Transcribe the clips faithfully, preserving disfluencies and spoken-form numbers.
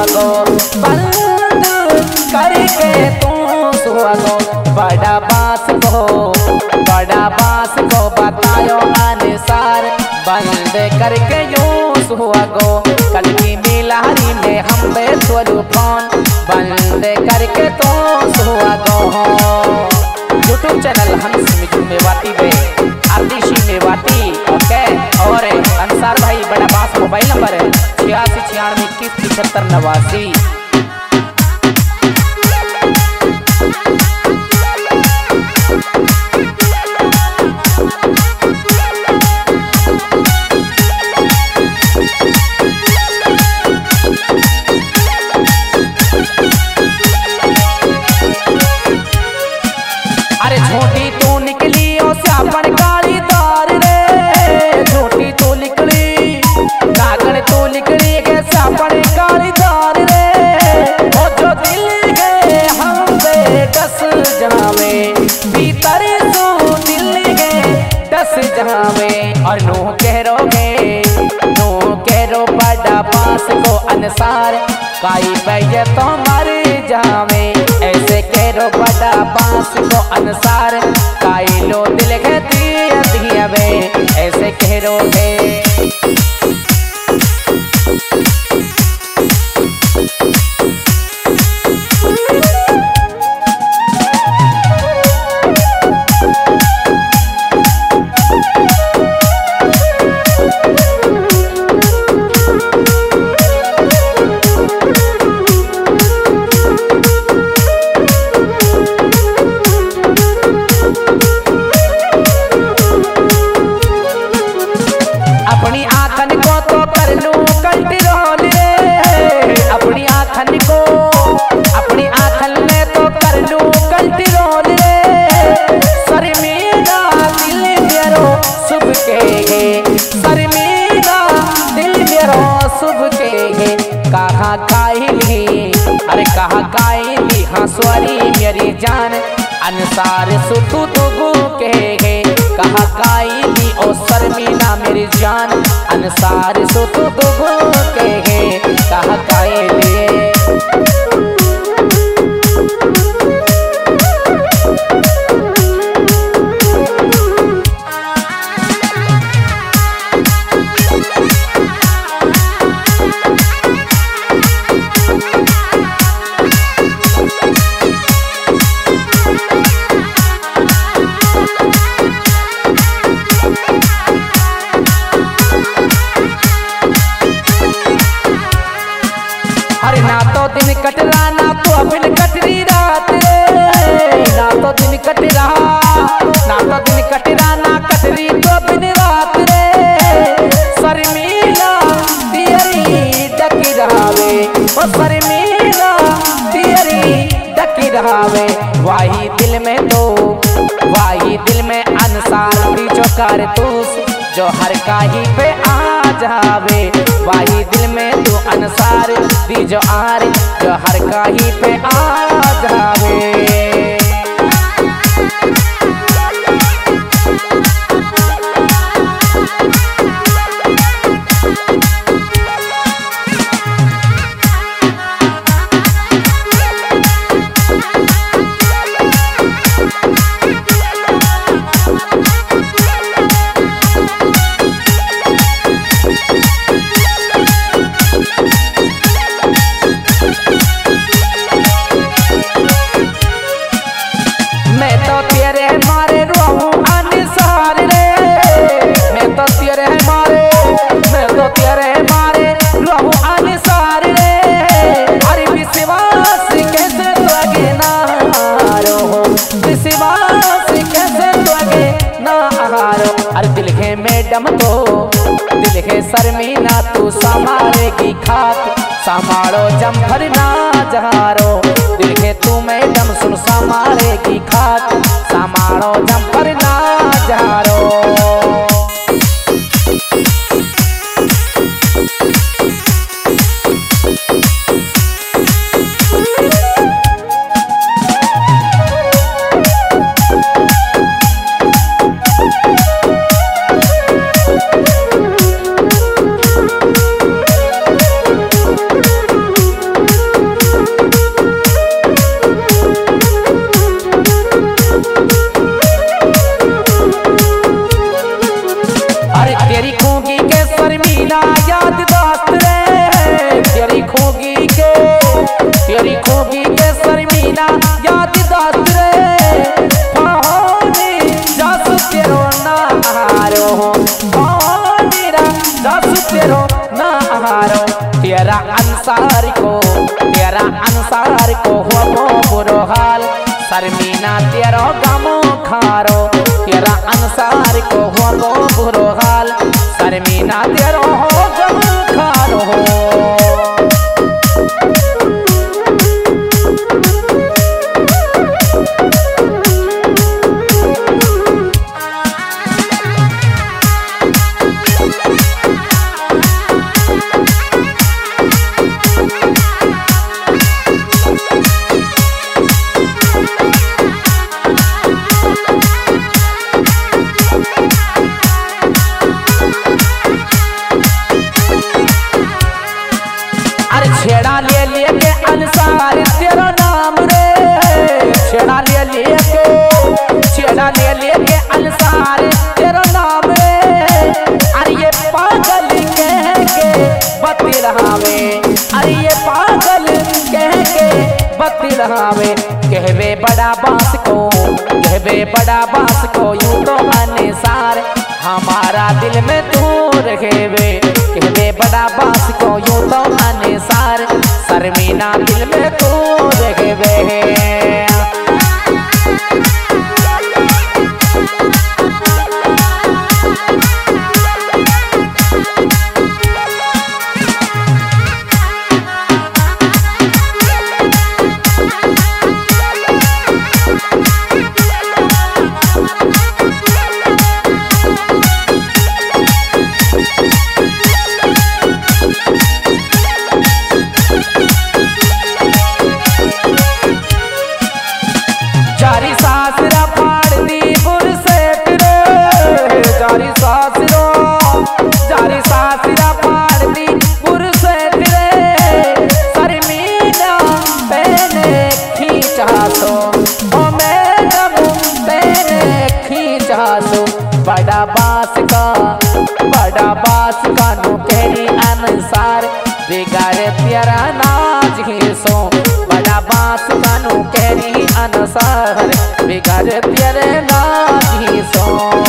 सुहागो बंद करके तू सुहागो बड़ा बास को बड़ा बास को बतायो अनुसार बंद करके यूं सुहागो कल की मिलारी में हम बेतुलू फोन बंद करके तो सुहागो यूट्यूब चैनल हंस मिठू मेवाती बे आतिशी मेवाती ओके और अंसार भाई बड़ा बास मोबाइल नंबर है छियासी छियानवे इक्कीस पिछहत्तर नवासी। अरे झूठी तू निकली ओ स्यापन काली दार रे झूठी तू निकली नागन तू निकली के स्यापन काली दार रे ओ जो दिल के हम बे दस जहावे भीतर सो दिल के दस जहावे और नो कह रोगे नो कह रो बड़ा पास को अनुसार काई पे तो मर जावे ऐसे कह रो बड़ा बांस को अनुसार काई लो दिल के दिया दिया वे ऐसे कह रो है अपनी आँखन को तो कर लूं कंट्रोल रे अपनी आँखन को अपनी आँखन में तो कर लूं कंट्रोल रे शर्मिंदा दिल मेरो सुब के है शर्मिंदा दिल मेरो सुब के है कहाँ काहिली अरे कहाँ काहिली हंसवारी मेरी जान अनुसार सुतु दुगु के है कहाँ काहिली ओ शर्मिना मेरी जान अनुसार सुतु दुगु के है कहाँ काहिली अरे ना तो दिन कट रहा ना तो अबिन कट रही रात रे ना तो दिन कट रहा ना तो दिन कट रहा ना कट रही तो अबिन रात रे शर्मिला तेरी डकी रहावे ओ शर्मिला तेरी डकी रहावे वाही दिल में तो वाही दिल में अनुसार भी जो कर तू जो हर काही पे आ जावे वाही दिल में तू अनुसार दी जो आर जो हर काही पे आ जावे मैं तो तेरे मारे रोऊं अनुसार रे मैं तो तेरे मारे मैं तो तेरे मारे रोऊं अनुसार रे अरे विश्वास कैसे लगे ना हारो विश्वास कैसे लगे ना हारो अरे दिल के मैडम तो दिल के शर्मिना तू संभालेगी खाक संभालो जम्फर ना जहारो दिल के तू मैडम सुन संभालेगी खाक संभालो जम्फर ना जहारो खूगी के तेरी खूगी के शर्मीना याद दात रे फानी जासु तेरो ना हारो फानीरा जासु तेरो ना हारो तेरा अंसार को तेरा अंसार को हुआ बुरो हाल शर्मीना तेरो गमो खारो तेरा अंसार को हुआ बुरो हाल शर्मीना तेरो हो गमो खारो छेड़ा ले लेके अंसार तेरा नाम रे छेड़ा ले लेके छेड़ा ले लेके अंसार तेरा नाम रे अरे ये पागल कह के बत्ती रहावे अरे ये पागल कह के बत्ती रहावे कहवे बड़ा बांस को कहवे बड़ा बांस को यूं तो अनसार हमारा दिल में तू रखेवे कहवे बड़ा बांस को यूं तो अनसार शर्मीना दिल में तू रखेवे जारी सासरा फाड़ दी बुरसेट रे जारी सासरा जारी सासरा फाड़ दी बुरसेट रे शर्मीना पहने खींचा सो ओ मैडम पहने खींचा सो बड़ा बास का बड़ा बास का नु तेरी अनुसार बिगाड़े तेरा नाज ही सो बड़ा बास का नु तेरी अनुसार बिगाड़े तेरे नाज ही सो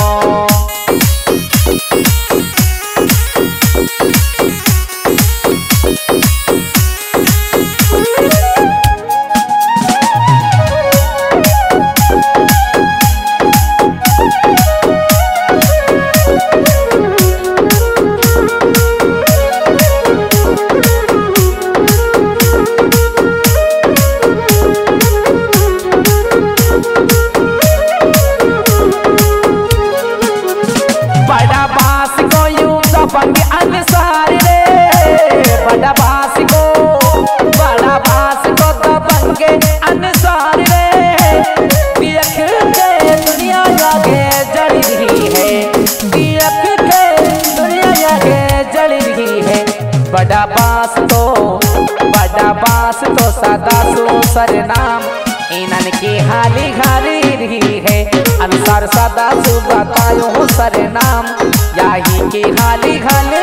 बंग अनुसार रे बड़ा बास को बड़ा बास को तो बंगे अनुसार रे देख के दुनिया आगे जल रही है देख के दुनिया आगे जल रही है बड़ा बास तो बड़ा बास तो सदा सो सरनाम इनन की हाली हाली रही है अनुसार सदा सो बतायो सरनाम याही की हाली हाली